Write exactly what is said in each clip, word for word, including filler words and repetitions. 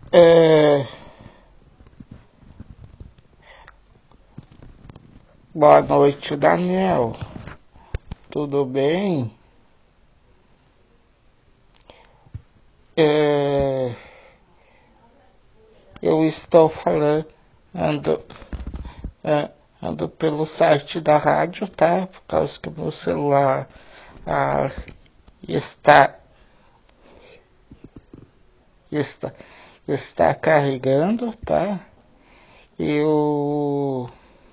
É... Boa noite, Daniel. Tudo bem? É... Eu estou falando ando, é, ando pelo site da rádio, tá? Por causa que meu celular ah, está, está, está carregando, tá? Eu,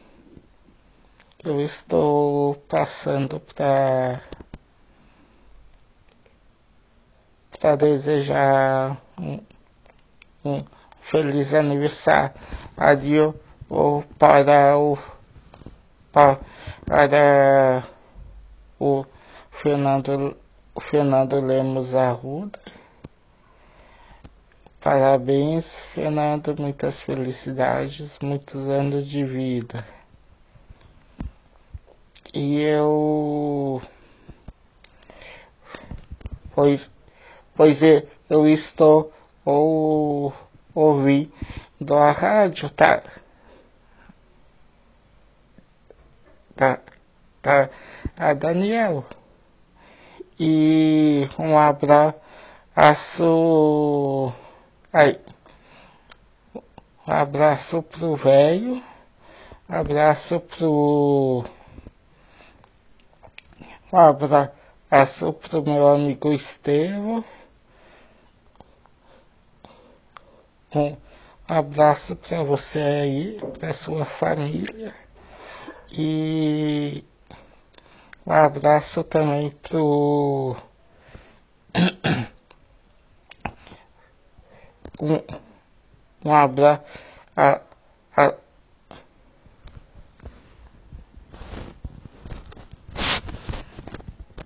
eu estou passando para para desejar um, um feliz aniversário ou para o para, para o Fernando o Fernando Lemos Arruda. Parabéns, Fernando, muitas felicidades, muitos anos de vida. E eu pois pois é, eu estou ou ouvindo a rádio, tá? Tá, tá, a Daniel. E um abraço, aí, um abraço pro velho, um abraço pro, um abraço pro meu amigo Estevão, um abraço pra você aí, pra sua família, e um abraço também pro um, um abraço